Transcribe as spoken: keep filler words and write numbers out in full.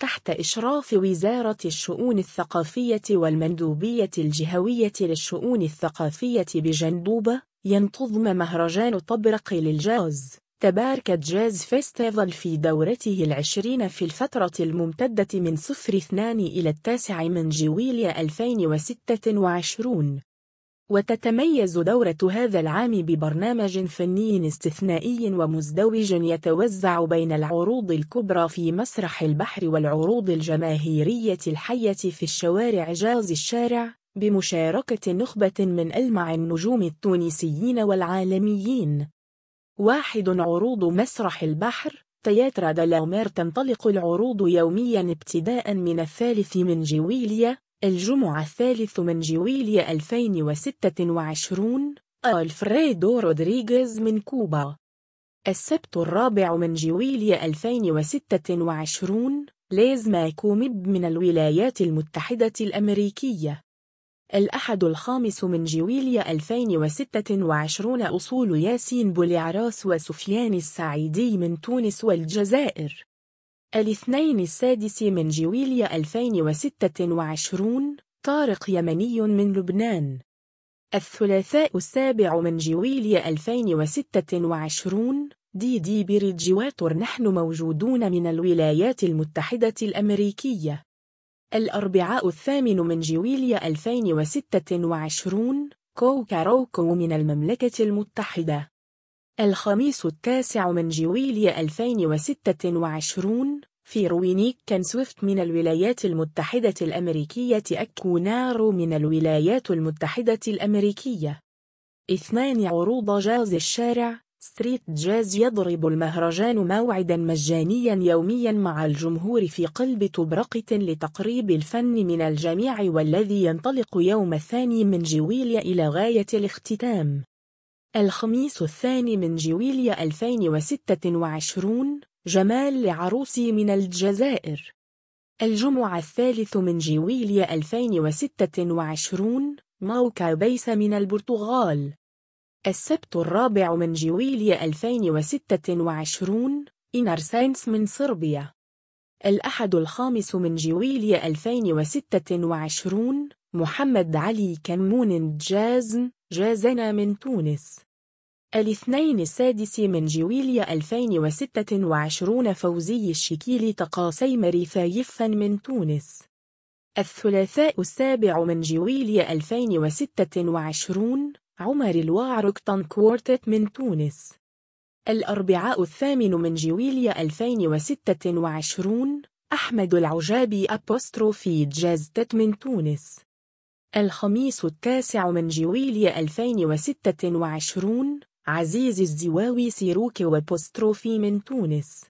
تحت إشراف وزارة الشؤون الثقافية والمندوبية الجهوية للشؤون الثقافية بجندوبة، ينتظم مهرجان طبرق للجاز تباركة جاز فيستيفال في دورته العشرين في الفترة الممتدة من صفر اثنان إلى التاسع من جويلية ألفين وستة وعشرين. وتتميز دورة هذا العام ببرنامج فني استثنائي ومزدوج يتوزع بين العروض الكبرى في مسرح البحر والعروض الجماهيرية الحية في الشوارع جاز الشارع، بمشاركة نخبة من ألمع النجوم التونسيين والعالميين. واحد عروض مسرح البحر تياترا دلامير. تنطلق العروض يوميا ابتداء من الثالث من جويلية الجمعة الثالث من جويلية ألفين وستة وعشرين ألفريدو رودريغيز من كوبا. السبت الرابع من جويلية ألفين وستة وعشرين ليز ماكوميب من الولايات المتحدة الأمريكية. الأحد الخامس من جويلية ألفين وستة وعشرين أصول ياسين بوليعراس وسفيان السعيدي من تونس والجزائر. الاثنين السادس من جويلية ألفين وستة وعشرين طارق يمني من لبنان. الثلاثاء السابع من جويلية ألفين وستة وعشرين دي دي بريدجواتر نحن موجودون من الولايات المتحدة الأمريكية. الأربعاء الثامن من جويلية ألفين وستة وعشرين كوكاروكو من المملكة المتحدة. الخميس التاسع من جويلية ألفين وستة وعشرين في روينيك كان سويفت من الولايات المتحدة الأمريكية أكونارو من الولايات المتحدة الأمريكية. اثنان عروض جاز الشارع ستريت جاز. يضرب المهرجان موعدا مجانيا يوميا مع الجمهور في قلب طبرقة لتقريب الفن من الجميع، والذي ينطلق يوم الثاني من جويلية إلى غاية الاختتام. الخميس الثاني من جويلية ألفين وستة وعشرين جمال لعروسي من الجزائر. الجمعة الثالث من جويلية ألفين وستة وعشرين موكا بيس من البرتغال. السبت الرابع من جويلية ألفين وستة وعشرين إنر ساينس من صربيا. الأحد الخامس من جويلية ألفين وستة وعشرين محمد علي كمون جاز جازنا من تونس. الاثنين السادس من جويلية ألفين وستة وعشرين فوزي الشكيلي تقاسي مريفايفا من تونس. الثلاثاء السابع من جويلية ألفين وستة وعشرين عمر الواعركتان كوارتت من تونس. الأربعاء الثامن من جويلية ألفين وستة وعشرين أحمد العجابي أبوستروفي جازتت من تونس. الخميس التاسع من جويلية ألفين وستة وعشرين عزيز الزواوي سيروك وبوستروفي من تونس.